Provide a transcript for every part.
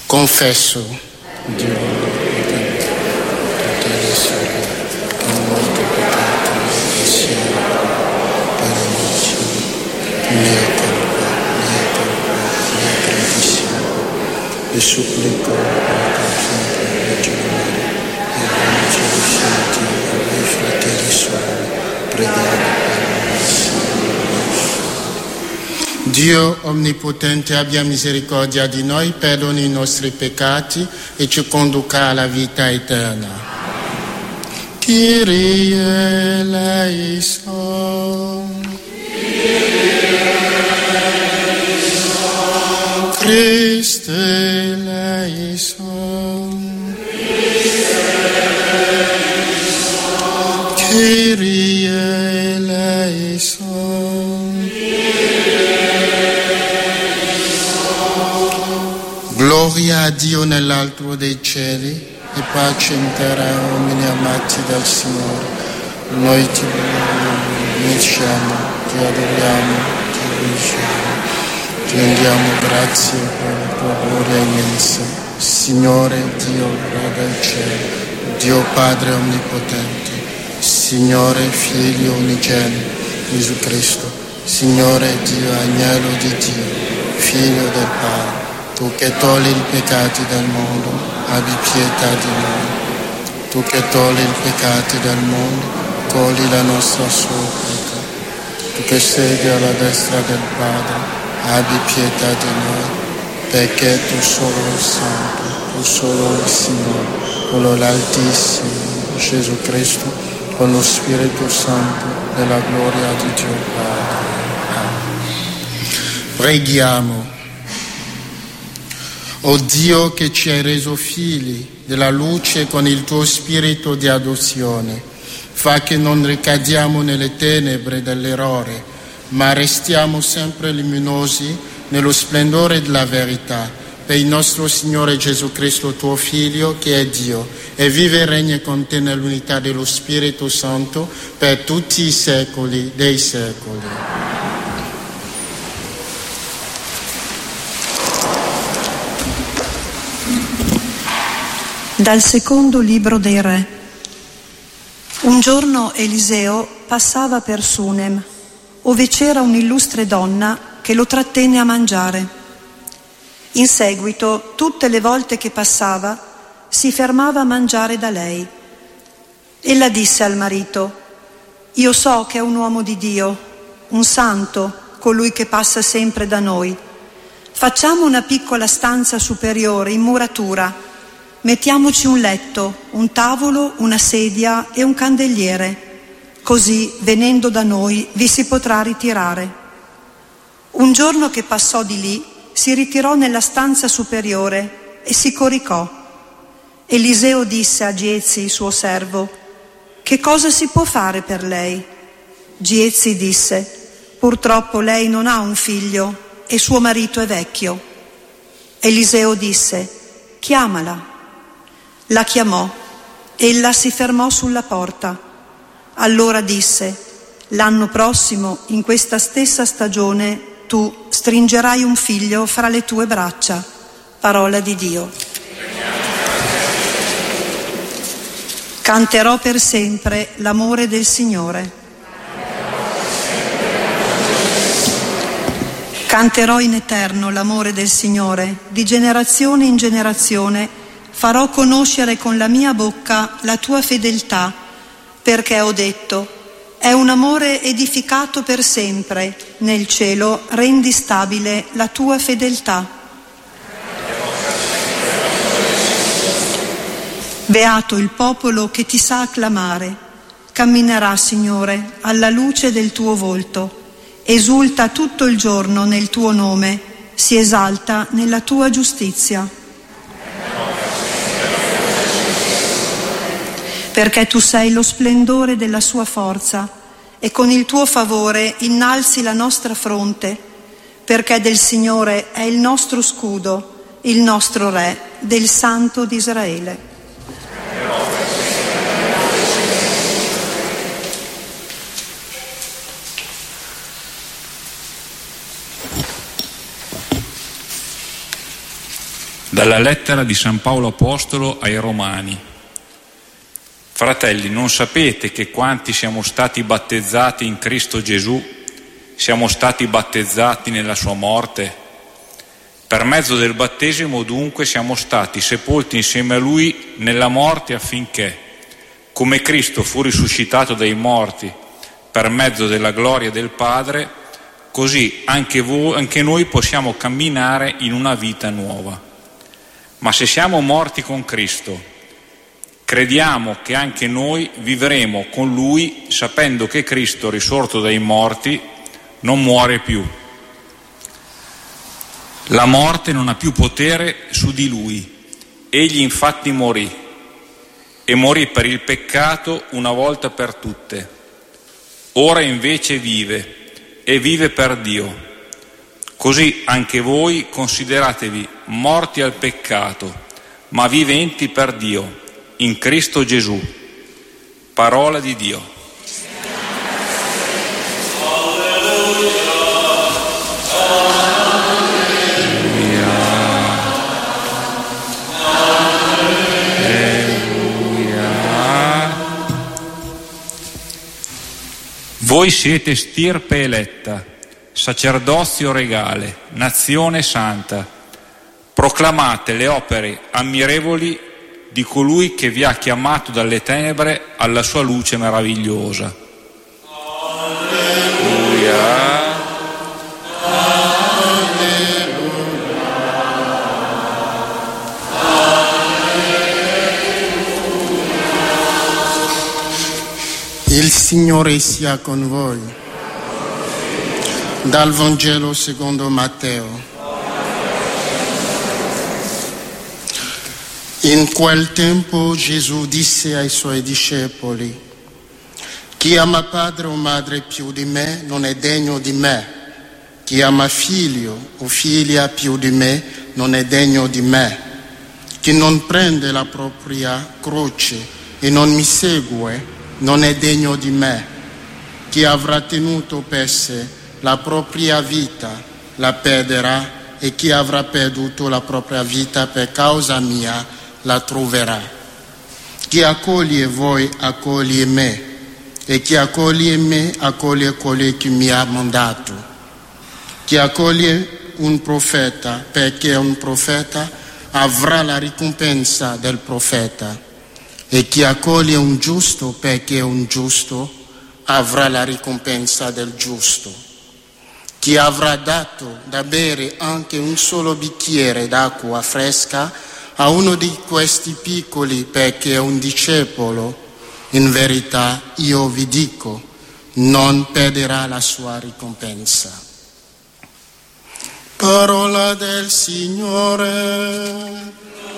Confesso, Dio, tutte le sere, che ho molto peccato nel pensiero, per amici, mia colpa, mia tradizione, e supplico per sempre ragionare e voce riusciti a voi fratelli suoi, pregare per noi, Signore. Dio Onnipotente abbia misericordia di noi, perdoni i nostri peccati e ci conduca alla vita eterna. Kyrie eleison. Christe eleison. Kyrie eleison. Gloria a Dio nell'alto dei cieli e pace in terra a uomini amati dal Signore. Noi ti benediciamo, ti adoriamo, ti benediciamo, ti rendiamo grazie per la tua gloria immensa. Signore Dio, Re del cielo, Dio Padre Onnipotente, Signore Figlio Unigenito, Gesù Cristo, Signore Dio, Agnello di Dio, Figlio del Padre. Tu che togli i peccati del mondo, abbi pietà di noi. Tu che togli i peccati del mondo, cogli la nostra supplica. Tu che sei alla destra del Padre, abbi pietà di noi, perché tu solo il Santo, tu solo il Signore, quello l'Altissimo, Gesù Cristo, con lo Spirito Santo, della gloria di Dio Padre. Preghiamo. O Dio che ci hai reso figli della luce con il tuo spirito di adozione, fa che non ricadiamo nelle tenebre dell'errore, ma restiamo sempre luminosi nello splendore della verità, per il nostro Signore Gesù Cristo, tuo Figlio, che è Dio, e vive e regna con te nell'unità dello Spirito Santo per tutti i secoli dei secoli. Dal secondo libro dei Re. Un giorno Eliseo passava per Sunem, ove c'era un'illustre donna che lo trattenne a mangiare. In seguito, tutte le volte che passava, si fermava a mangiare da lei. Ella disse al marito: «Io so che è un uomo di Dio, un santo, colui che passa sempre da noi. Facciamo una piccola stanza superiore in muratura. Mettiamoci un letto, un tavolo, una sedia e un candeliere. Così, venendo da noi, vi si potrà ritirare». Un giorno che passò di lì, si ritirò nella stanza superiore e si coricò. Eliseo disse a Giezi, suo servo: «Che cosa si può fare per lei?» Giezi disse: «Purtroppo lei non ha un figlio e suo marito è vecchio». Eliseo disse: «Chiamala». La chiamò. Ella si fermò sulla porta. Allora disse: «L'anno prossimo, in questa stessa stagione, tu stringerai un figlio fra le tue braccia». Parola di Dio. Canterò per sempre l'amore del Signore. Canterò in eterno l'amore del Signore, di generazione in generazione farò conoscere con la mia bocca la tua fedeltà, perché ho detto: è un amore edificato per sempre, nel cielo rendi stabile la tua fedeltà. Beato il popolo che ti sa acclamare, camminerà, Signore, alla luce del tuo volto, esulta tutto il giorno nel tuo nome, si esalta nella tua giustizia. Perché tu sei lo splendore della sua forza e con il tuo favore innalzi la nostra fronte, perché del Signore è il nostro scudo, il nostro Re, del Santo di Israele. Dalla lettera di San Paolo Apostolo ai Romani. Fratelli, non sapete che quanti siamo stati battezzati in Cristo Gesù, siamo stati battezzati nella sua morte? Per mezzo del battesimo dunque siamo stati sepolti insieme a Lui nella morte affinché, come Cristo fu risuscitato dai morti per mezzo della gloria del Padre, così anche noi possiamo camminare in una vita nuova. Ma se siamo morti con Cristo, crediamo che anche noi vivremo con Lui, sapendo che Cristo, risorto dai morti, non muore più. La morte non ha più potere su di Lui. Egli infatti morì, e morì per il peccato una volta per tutte. Ora invece vive, e vive per Dio. Così anche voi consideratevi morti al peccato, ma viventi per Dio, in Cristo Gesù. Parola di Dio. Voi siete stirpe eletta, sacerdozio regale, nazione santa. Proclamate le opere ammirevoli di colui che vi ha chiamato dalle tenebre alla sua luce meravigliosa. Alleluia. Il Signore sia con voi. Dal Vangelo secondo Matteo. In quel tempo Gesù disse ai suoi discepoli: chi ama padre o madre più di me non è degno di me. Chi ama figlio o figlia più di me non è degno di me. Chi non prende la propria croce e non mi segue non è degno di me. Chi avrà tenuto per sé la propria vita la perderà, e chi avrà perduto la propria vita per causa mia la troverà. Chi accoglie voi accoglie me, e chi accoglie me accoglie colui che mi ha mandato. Chi accoglie un profeta perché è un profeta avrà la ricompensa del profeta, e chi accoglie un giusto perché è un giusto avrà la ricompensa del giusto. Chi avrà dato da bere anche un solo bicchiere d'acqua fresca a uno di questi piccoli perché è un discepolo, in verità io vi dico, non perderà la sua ricompensa. Parola del Signore.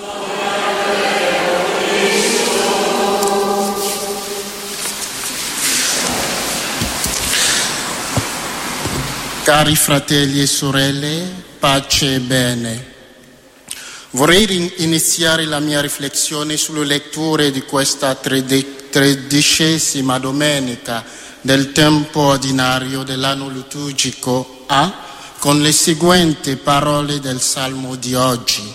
Cari fratelli e sorelle, pace e bene. Vorrei iniziare la mia riflessione sulle letture di questa 13ª domenica del tempo ordinario dell'anno liturgico A con le seguenti parole del Salmo di oggi.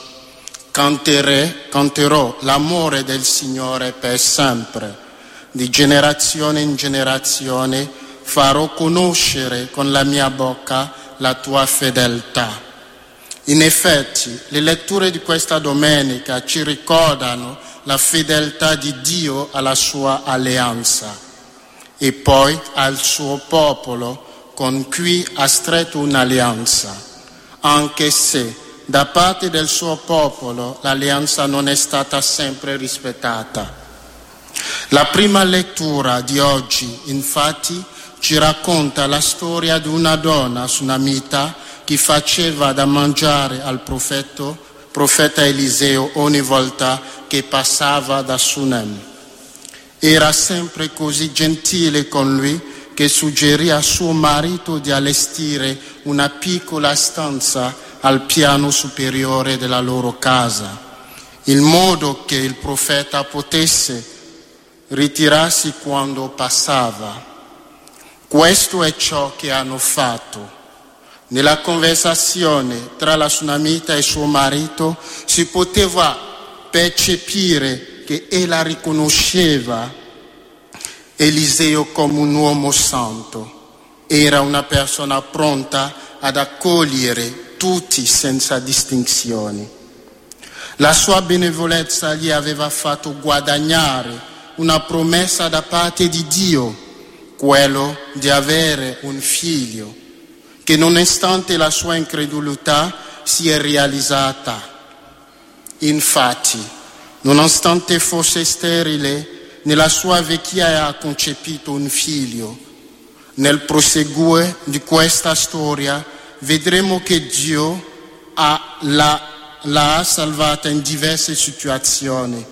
Canterò l'amore del Signore per sempre, di generazione in generazione farò conoscere con la mia bocca la tua fedeltà. In effetti, le letture di questa domenica ci ricordano la fedeltà di Dio alla sua alleanza e poi al suo popolo con cui ha stretto un'alleanza, anche se da parte del suo popolo l'alleanza non è stata sempre rispettata. La prima lettura di oggi, infatti, ci racconta la storia di una donna sunamita che faceva da mangiare al profeta Eliseo ogni volta che passava da Sunem. Era sempre così gentile con lui che suggerì a suo marito di allestire una piccola stanza al piano superiore della loro casa, in modo che il profeta potesse ritirarsi quando passava. Questo è ciò che hanno fatto. Nella conversazione tra la Sunamita e suo marito si poteva percepire che ella riconosceva Eliseo come un uomo santo. Era una persona pronta ad accogliere tutti senza distinzioni. La sua benevolenza gli aveva fatto guadagnare una promessa da parte di Dio, quello di avere un figlio, che nonostante la sua incredulità si è realizzata. Infatti, nonostante fosse sterile, nella sua vecchiaia ha concepito un figlio. Nel proseguire di questa storia vedremo che Dio l'ha salvata in diverse situazioni.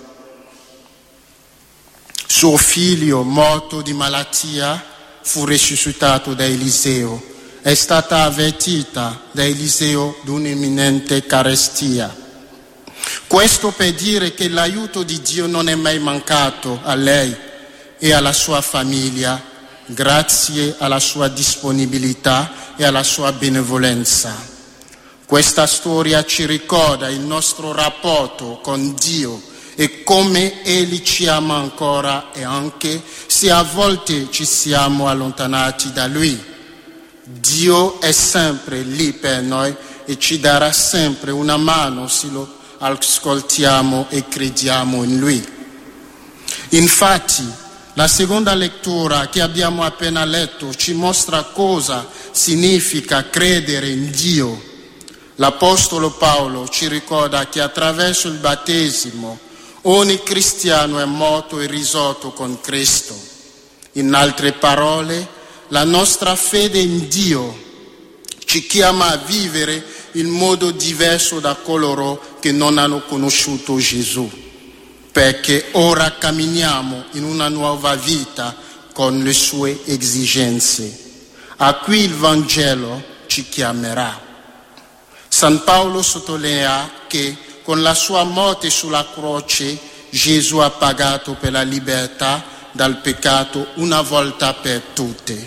Suo figlio, morto di malattia, fu risuscitato da Eliseo. È stata avvertita da Eliseo di un'imminente carestia. Questo per dire che l'aiuto di Dio non è mai mancato a lei e alla sua famiglia, grazie alla sua disponibilità e alla sua benevolenza. Questa storia ci ricorda il nostro rapporto con Dio e come Egli ci ama ancora, e anche se a volte ci siamo allontanati da Lui. Dio è sempre lì per noi e ci darà sempre una mano se lo ascoltiamo e crediamo in Lui. Infatti, la seconda lettura che abbiamo appena letto ci mostra cosa significa credere in Dio. L'Apostolo Paolo ci ricorda che attraverso il battesimo ogni cristiano è morto e risorto con Cristo. In altre parole, la nostra fede in Dio ci chiama a vivere in modo diverso da coloro che non hanno conosciuto Gesù, perché ora camminiamo in una nuova vita con le sue esigenze, a cui il Vangelo ci chiamerà. San Paolo sottolinea che con la sua morte sulla croce Gesù ha pagato per la libertà dal peccato una volta per tutte.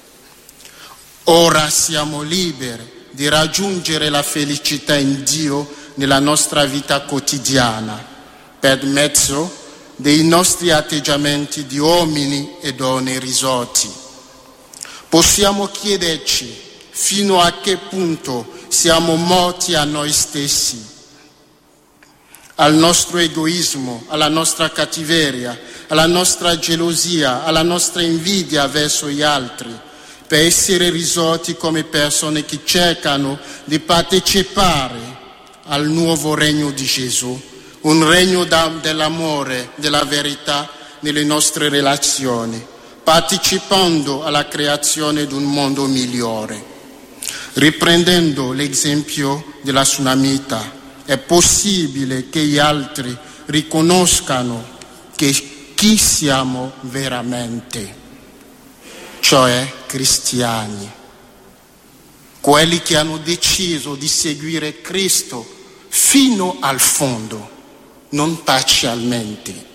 Ora siamo liberi di raggiungere la felicità in Dio nella nostra vita quotidiana, per mezzo dei nostri atteggiamenti di uomini e donne risorti. Possiamo chiederci fino a che punto siamo morti a noi stessi, al nostro egoismo, alla nostra cattiveria, alla nostra gelosia, alla nostra invidia verso gli altri, per essere risorti come persone che cercano di partecipare al nuovo regno di Gesù, un regno dell'amore, della verità nelle nostre relazioni, partecipando alla creazione di un mondo migliore. Riprendendo l'esempio della Sunamita, è possibile che gli altri riconoscano chi siamo veramente, cioè cristiani, quelli che hanno deciso di seguire Cristo fino al fondo, non parzialmente.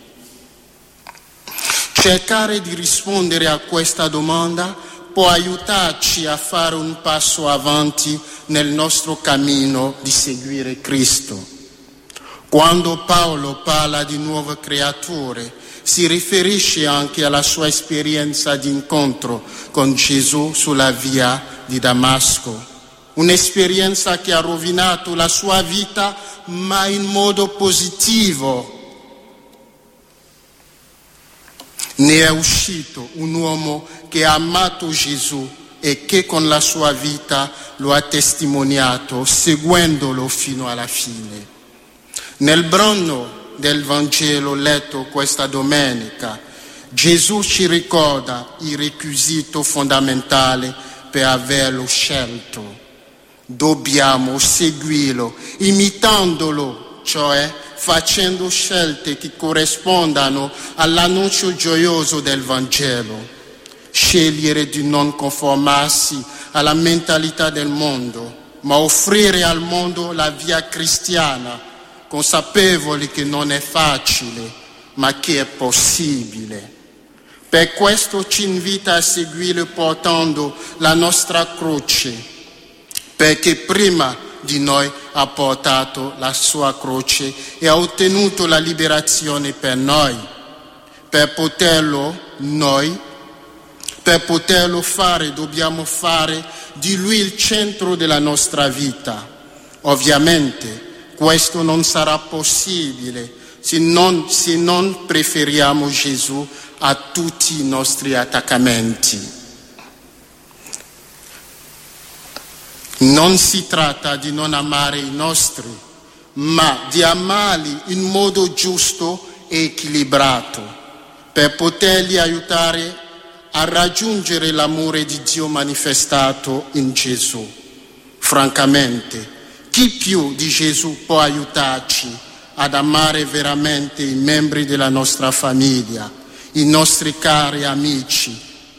Cercare di rispondere a questa domanda può aiutarci a fare un passo avanti nel nostro cammino di seguire Cristo. Quando Paolo parla di nuove creature, si riferisce anche alla sua esperienza di incontro con Gesù sulla via di Damasco, un'esperienza che ha rovinato la sua vita, ma in modo positivo. Ne è uscito un uomo che ha amato Gesù e che con la sua vita lo ha testimoniato, seguendolo fino alla fine. Nel brano del Vangelo letto questa domenica, Gesù ci ricorda il requisito fondamentale per averlo scelto. Dobbiamo seguirlo, imitandolo, cioè facendo scelte che corrispondano all'annuncio gioioso del Vangelo. Scegliere di non conformarsi alla mentalità del mondo, ma offrire al mondo la via cristiana, consapevoli che non è facile, ma che è possibile. Per questo ci invita a seguire portando la nostra croce, perché prima di noi ha portato la sua croce e ha ottenuto la liberazione per noi. Per poterlo fare dobbiamo fare di Lui il centro della nostra vita. Ovviamente questo non sarà possibile se non preferiamo Gesù a tutti i nostri attaccamenti. Non si tratta di non amare i nostri, ma di amarli in modo giusto e equilibrato, per poterli aiutare a raggiungere l'amore di Dio manifestato in Gesù. Francamente, chi più di Gesù può aiutarci ad amare veramente i membri della nostra famiglia, i nostri cari amici,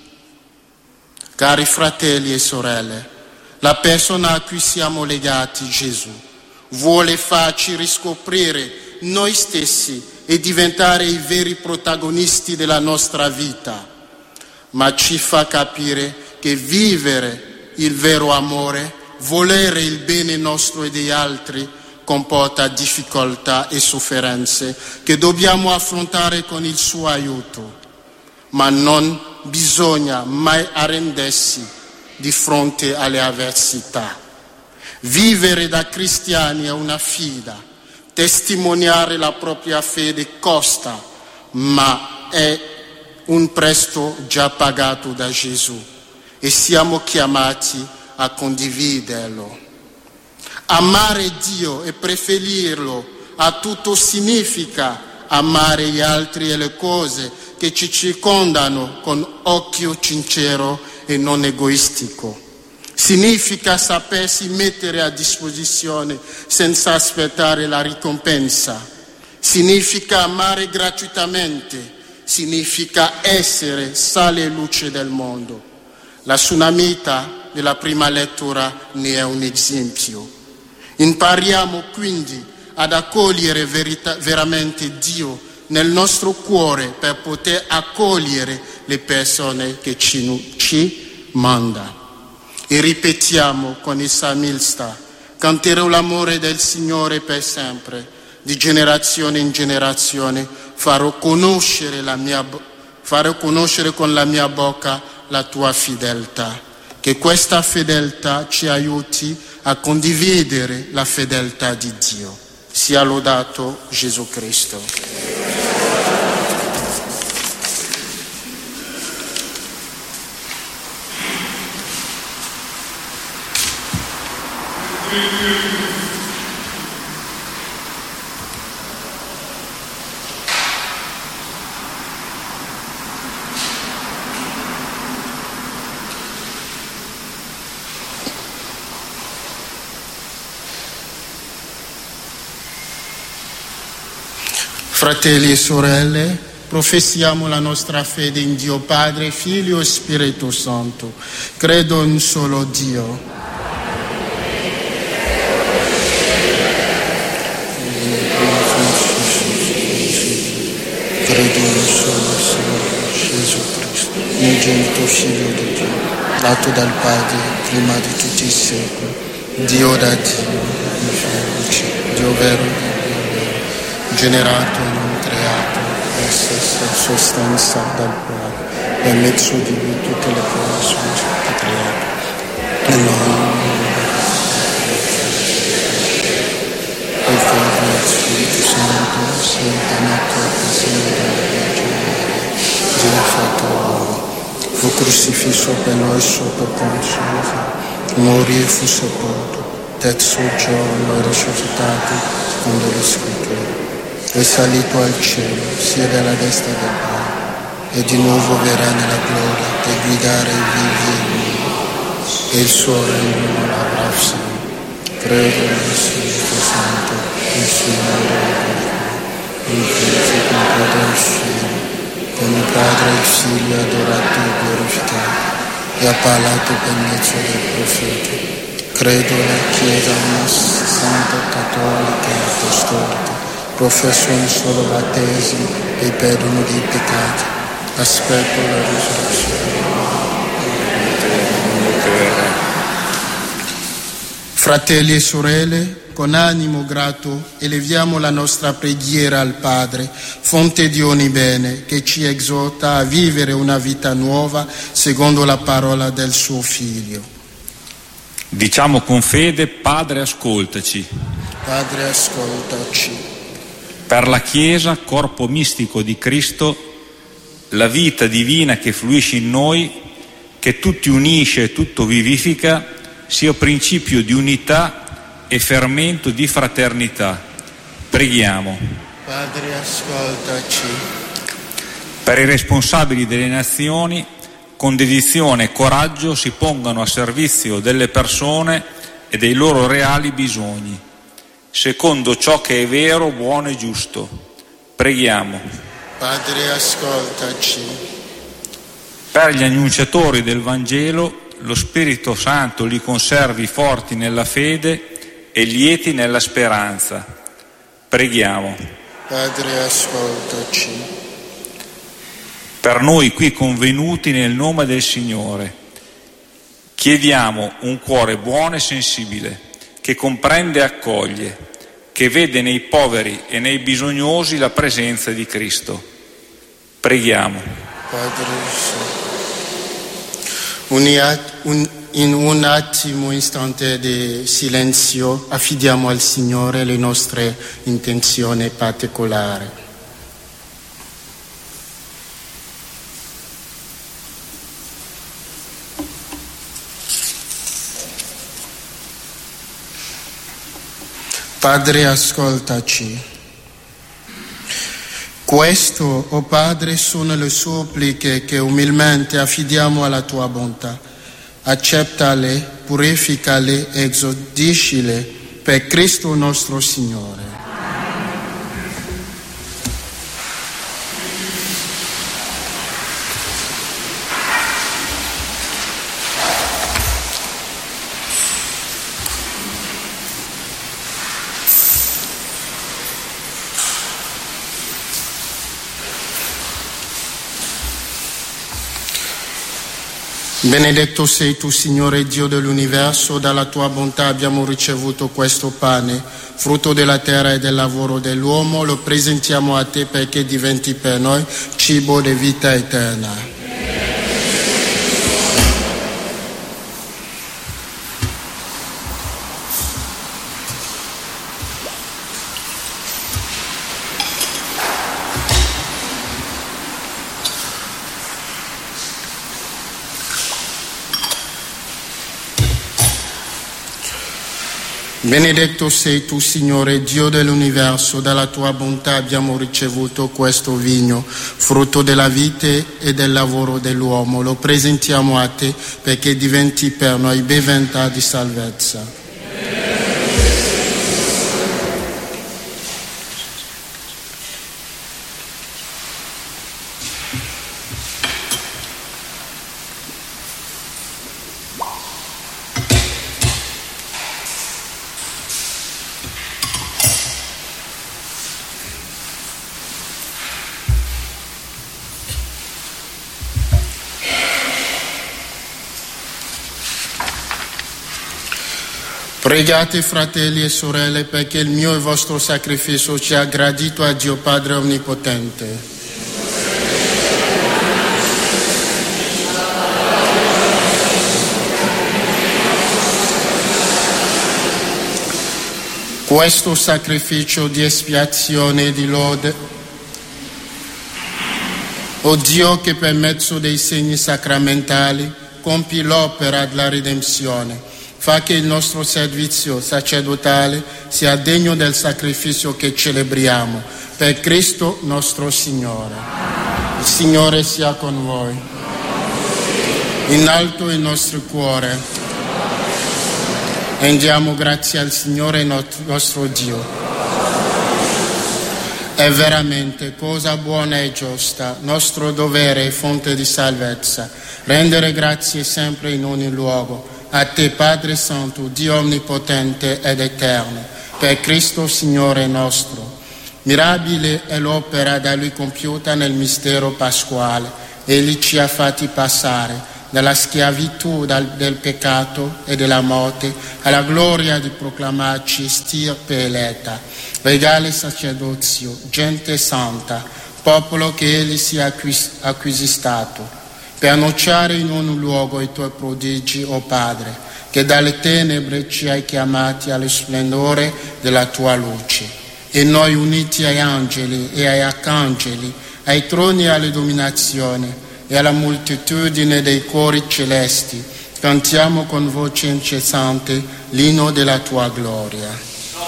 cari fratelli e sorelle? La persona a cui siamo legati, Gesù, vuole farci riscoprire noi stessi e diventare i veri protagonisti della nostra vita, ma ci fa capire che vivere il vero amore, volere il bene nostro e degli altri, comporta difficoltà e sofferenze che dobbiamo affrontare con il suo aiuto, ma non bisogna mai arrendersi di fronte alle avversità. Vivere da cristiani è una sfida, testimoniare la propria fede costa, ma è un prezzo già pagato da Gesù e siamo chiamati a condividerlo. Amare Dio e preferirlo a tutto significa amare gli altri e le cose che ci circondano con occhio sincero e non egoistico. Significa sapersi mettere a disposizione senza aspettare la ricompensa. Significa amare gratuitamente. Significa essere sale e luce del mondo. La Sunamita della prima lettura ne è un esempio. Impariamo quindi ad accogliere veramente Dio nel nostro cuore per poter accogliere le persone che ci manda. E ripetiamo con il salmista: canterò l'amore del Signore per sempre, di generazione in generazione farò conoscere con la mia bocca la tua fedeltà. Che questa fedeltà ci aiuti a condividere la fedeltà di Dio. Sia lodato Gesù Cristo. Fratelli e sorelle, professiamo la nostra fede in Dio Padre, Figlio e Spirito Santo. Credo in un solo Dio. Credo in un solo Signore Gesù Cristo, unigenito Figlio di Dio, dato dal Padre prima di tutti i secoli, Dio da Dio, Dio vero, generato e non creato, la stessa sostanza dal Padre, per mezzo di Lui tutte le cose sono state create. E noi, il Figlio e il Spirito Santo, si è incarnato e si è Dio fatto uomo, fu crocifisso per noi sotto Ponzio, morì e fu sepolto, terzo giorno è risuscitato secondo le Scritture. È salito al cielo, siede alla destra del Padre, e di nuovo verrà nella gloria per guidare i vivi e i morti, e il suo regno non avrà fine. Credo nel Spirito Santo, il Signore il Figlio con Padre e il Figlio, con il Padre e il Figlio adorato e glorificato, e ha parlato per mezzo dei profeti. Credo nella Chiesa una santa, cattolica e apostolica. Professo un solo battesimo e il perdono dei peccati. Aspetto la risurrezione. Fratelli e sorelle, con animo grato eleviamo la nostra preghiera al Padre, fonte di ogni bene, che ci esorta a vivere una vita nuova secondo la parola del suo Figlio. Diciamo con fede: Padre, ascoltaci. Padre, ascoltaci. Per la Chiesa, corpo mistico di Cristo, la vita divina che fluisce in noi, che tutti unisce e tutto vivifica, sia principio di unità e fermento di fraternità. Preghiamo. Padre, ascoltaci. Per i responsabili delle nazioni, con dedizione e coraggio si pongano a servizio delle persone e dei loro reali bisogni, secondo ciò che è vero, buono e giusto. Preghiamo. Padre, ascoltaci. Per gli annunciatori del Vangelo, lo Spirito Santo li conservi forti nella fede e lieti nella speranza. Preghiamo. Padre, ascoltaci. Per noi qui convenuti nel nome del Signore, chiediamo un cuore buono e sensibile, che comprende e accoglie, che vede nei poveri e nei bisognosi la presenza di Cristo. Preghiamo. Padre, in un attimo, istante di silenzio, affidiamo al Signore le nostre intenzioni particolari. Padre, ascoltaci. Questo, o Padre, sono le suppliche che umilmente affidiamo alla tua bontà. Accettale, purificale e esaudiscile per Cristo nostro Signore. Benedetto sei tu, Signore Dio dell'universo, dalla tua bontà abbiamo ricevuto questo pane, frutto della terra e del lavoro dell'uomo, lo presentiamo a te perché diventi per noi cibo di vita eterna. Benedetto sei tu, Signore Dio dell'universo, dalla tua bontà abbiamo ricevuto questo vigno, frutto della vite e del lavoro dell'uomo. Lo presentiamo a te perché diventi per noi bevanda di salvezza. Pregate, fratelli e sorelle, perché il mio e il vostro sacrificio sia gradito a Dio Padre Onnipotente. Questo sacrificio di espiazione e di lode, o Dio, che per mezzo dei segni sacramentali compi l'opera della redenzione, fa che il nostro servizio sacerdotale sia degno del sacrificio che celebriamo, per Cristo nostro Signore. Il Signore sia con voi. In alto il nostro cuore. Rendiamo grazie al Signore nostro Dio. È veramente cosa buona e giusta, nostro dovere e fonte di salvezza, rendere grazie sempre in ogni luogo a te, Padre Santo, Dio onnipotente ed eterno, per Cristo Signore nostro. Mirabile è l'opera da Lui compiuta nel mistero pasquale. Egli ci ha fatti passare dalla schiavitù del peccato e della morte alla gloria di proclamarci stirpe eletta, regale sacerdozio, gente santa, popolo che Egli si è acquistato, per annunciare in ogni luogo i Tuoi prodigi, o Padre, che dalle tenebre ci hai chiamati allo splendore della Tua luce. E noi uniti agli angeli e agli arcangeli, ai troni e alle dominazioni, e alla moltitudine dei cuori celesti, cantiamo con voce incessante l'inno della Tua gloria.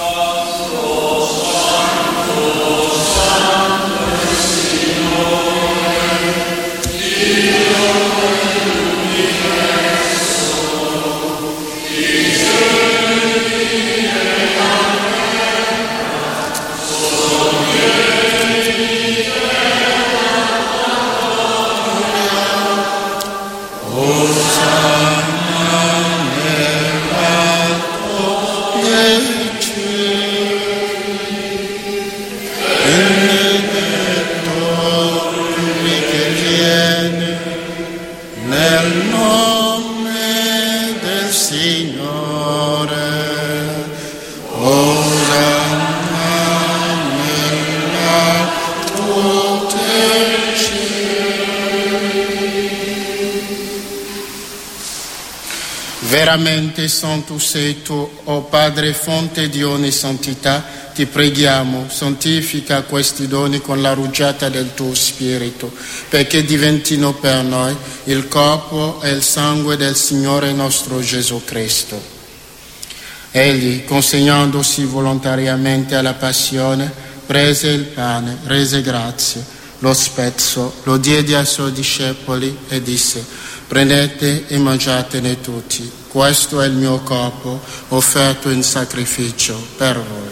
Veramente santo sei Tu, o Padre, fonte di ogni santità, ti preghiamo, santifica questi doni con la rugiada del Tuo Spirito, perché diventino per noi il corpo e il sangue del Signore nostro Gesù Cristo. Egli, consegnandosi volontariamente alla passione, prese il pane, rese grazie, lo spezzò, lo diede ai Suoi discepoli e disse: prendete e mangiatene tutti. Questo è il mio corpo offerto in sacrificio per voi.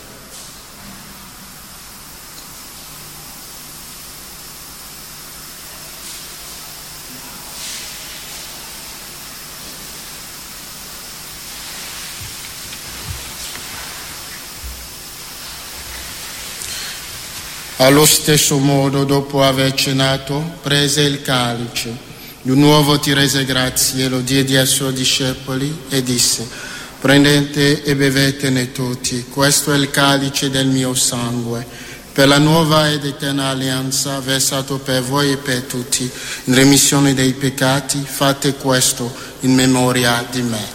Allo stesso modo, dopo aver cenato, prese il calice. Di nuovo ti rese grazie, lo diede ai Suoi discepoli e disse: prendete e bevetene tutti, questo è il calice del mio sangue, per la nuova ed eterna alleanza, versato per voi e per tutti, in remissione dei peccati. Fate questo in memoria di me.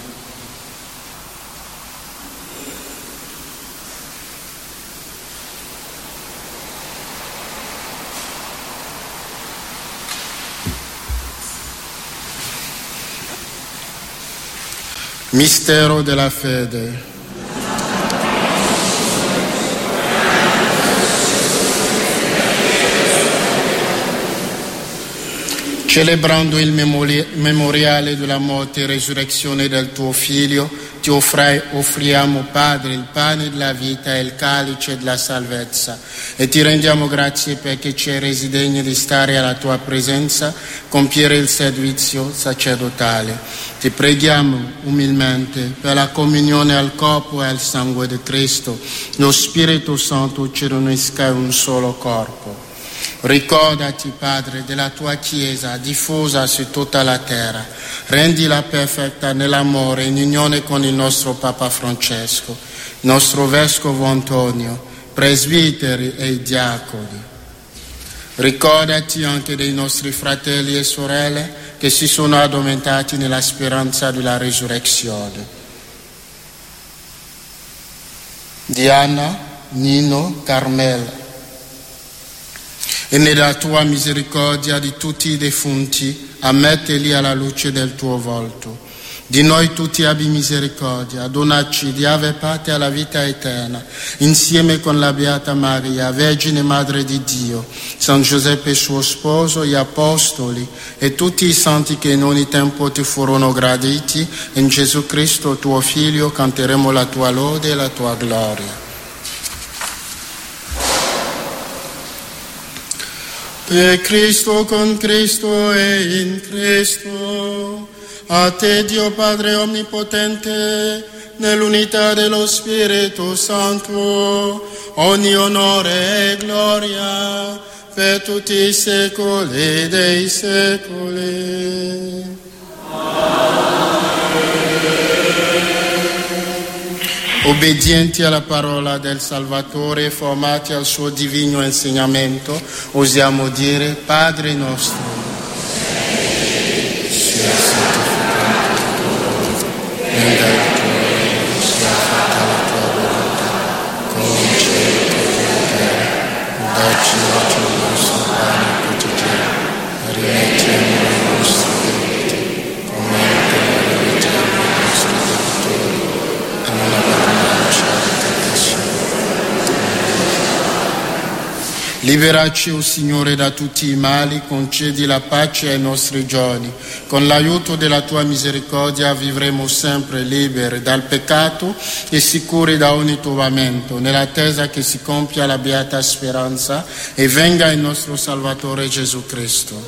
Mistero della fede. Celebrando il memoriale della morte e resurrezione del Tuo Figlio, ti offriamo, Padre, il pane della vita e il calice della salvezza, e ti rendiamo grazie perché ci hai resi degni di stare alla Tua presenza, compiere il servizio sacerdotale. Ti preghiamo umilmente per la comunione al corpo e al sangue di Cristo, lo Spirito Santo ci riunisca in un solo corpo. Ricordati, Padre, della Tua Chiesa diffusa su tutta la terra. Rendila perfetta nell'amore, in unione con il nostro Papa Francesco, il nostro Vescovo Antonio, presbiteri e i diaconi. Ricordati anche dei nostri fratelli e sorelle che si sono addormentati nella speranza della risurrezione. Diana, Nino, Carmela. E nella Tua misericordia di tutti i defunti, ammettili alla luce del Tuo volto. Di noi tutti abbi misericordia, donaci di aver parte alla vita eterna, insieme con la Beata Maria, Vergine Madre di Dio, San Giuseppe suo sposo, gli Apostoli e tutti i santi che in ogni tempo ti furono graditi. In Gesù Cristo, Tuo Figlio, canteremo la Tua lode e la Tua gloria. Per Cristo, con Cristo e in Cristo, a Te, Dio Padre Onnipotente, nell'unità dello Spirito Santo, ogni onore e gloria per tutti i secoli dei secoli. Obbedienti alla parola del Salvatore e formati al suo divino insegnamento, osiamo dire: Padre nostro, sia santificato il tuo nome, venga il tuo regno, sia fatta la tua volontà, come in cielo così in terra. Dacci oggi il nostro pane quotidiano, rimettiamo i nostri debiti, come anche noi rimettiamo i nostri debitori, e non abbandonarci alla tentazione. Liberaci, o Signore, da tutti i mali, concedi la pace ai nostri giorni. Con l'aiuto della tua misericordia vivremo sempre liberi dal peccato e sicuri da ogni turbamento, nell'attesa che si compia la beata speranza e venga il nostro Salvatore Gesù Cristo.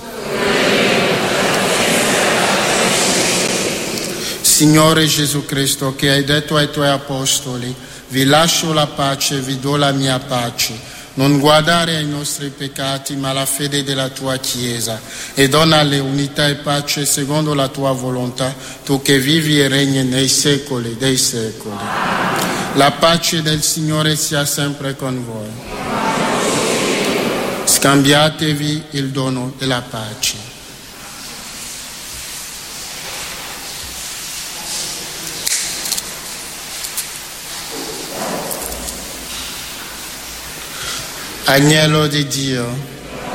Signore Gesù Cristo, che hai detto ai tuoi apostoli: vi lascio la pace, vi do la mia pace. Non guardare ai nostri peccati, ma alla fede della tua Chiesa, e donale unità e pace secondo la tua volontà, tu che vivi e regni nei secoli dei secoli. La pace del Signore sia sempre con voi. Scambiatevi il dono della pace. Agnello di Dio,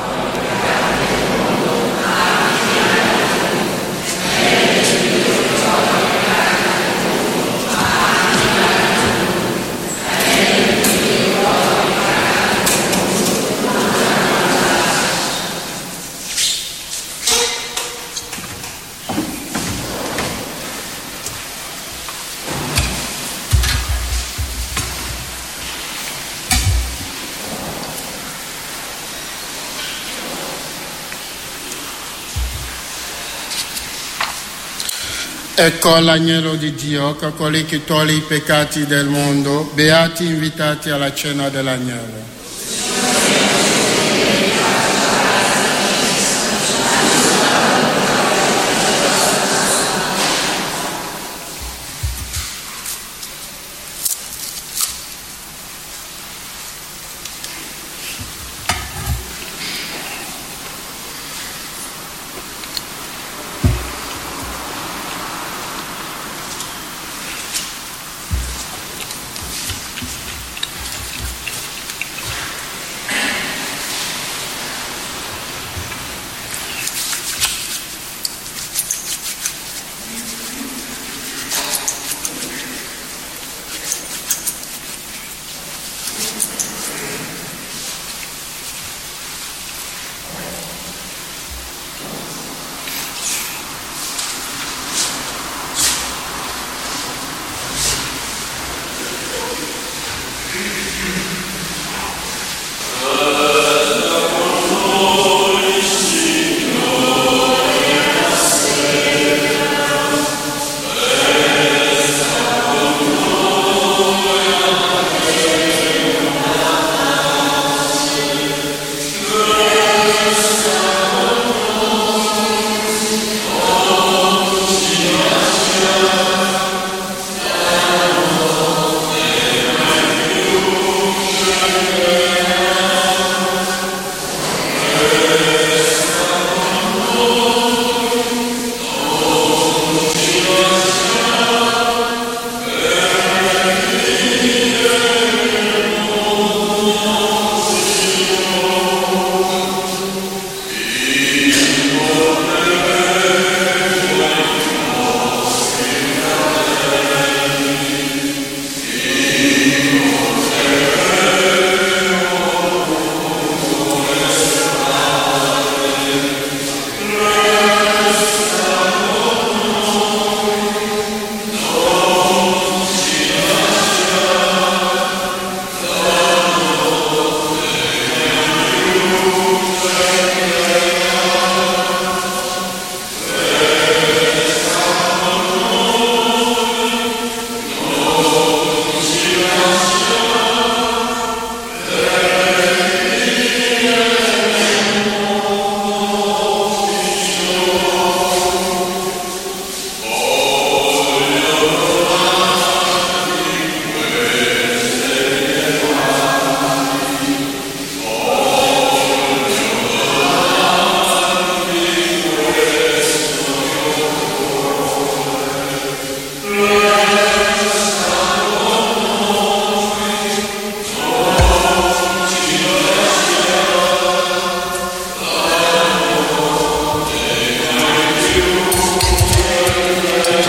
ecco l'agnello di Dio, che colui che toglie i peccati del mondo. Beati invitati alla cena dell'agnello.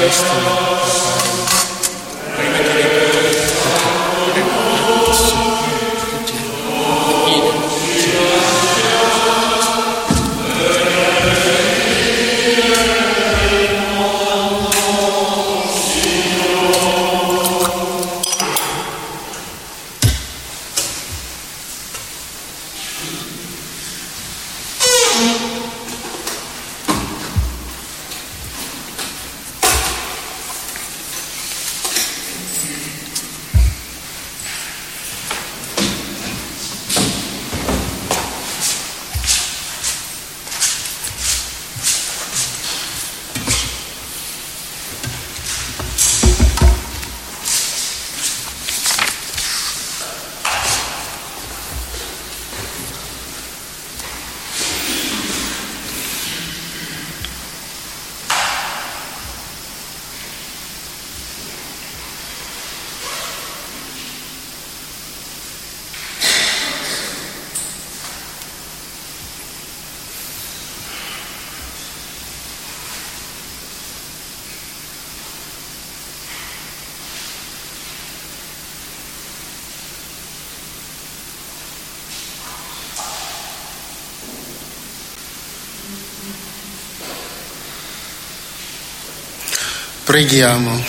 Preghiamo.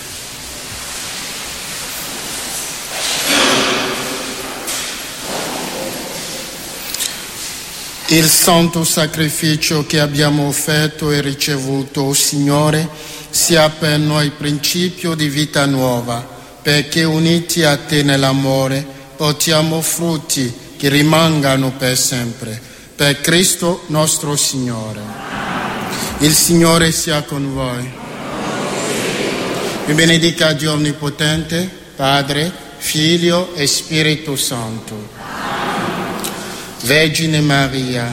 Il santo sacrificio che abbiamo offerto e ricevuto, o Signore, sia per noi principio di vita nuova, perché uniti a Te nell'amore portiamo frutti che rimangano per sempre. Per Cristo nostro Signore. Il Signore sia con voi. Vi benedica Dio Onnipotente, Padre, Figlio e Spirito Santo. Vergine Maria,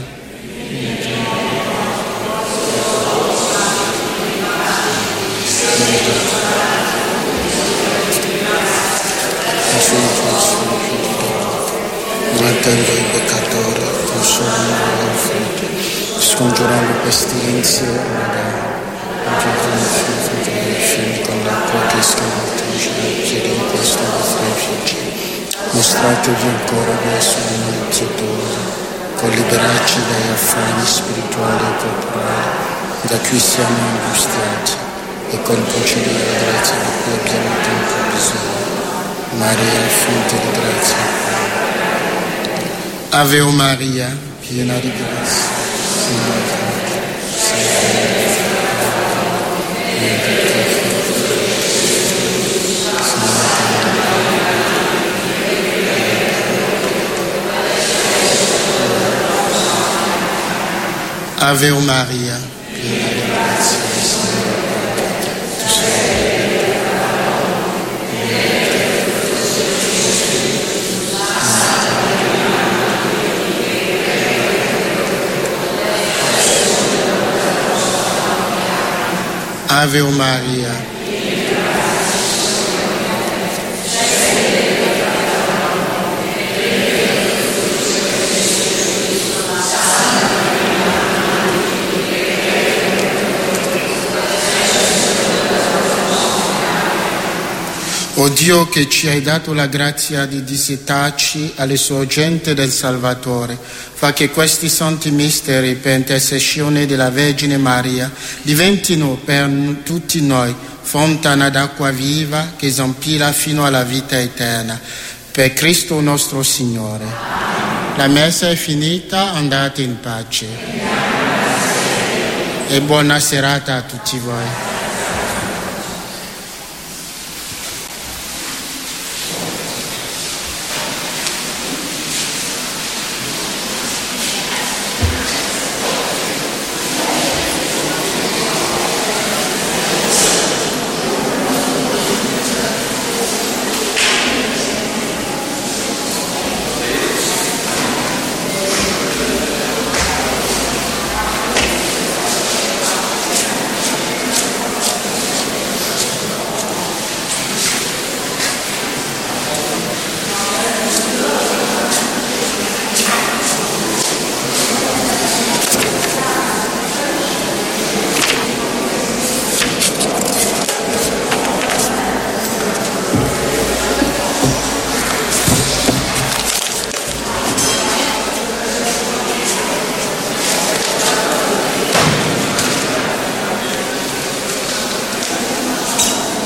attendo i peccatori, consolando il frutto, scongiurando pestilenze e male. Con l'acqua che scavaltisce, chiedi in questo vostro rifugi. Mostratevi ancora verso il innalzatore, con liberarci dai affanni spirituali e corporali, da cui siamo angustiati, e con concedere la grazia di cui abbiamo tanto bisogno. Maria, fonte di grazia. Ave o Maria, piena di grazia, Signore è con te. Ave o Maria, piena di grazia, Signore è con te. Tu sei Ave o Maria. O Dio che ci hai dato la grazia di dissetarci alle sorgenti del Salvatore, fa che questi santi misteri per intercessione della Vergine Maria diventino per tutti noi fontana d'acqua viva che zampilla fino alla vita eterna. Per Cristo nostro Signore. La messa è finita, andate in pace. E buona serata a tutti voi.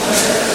Amen.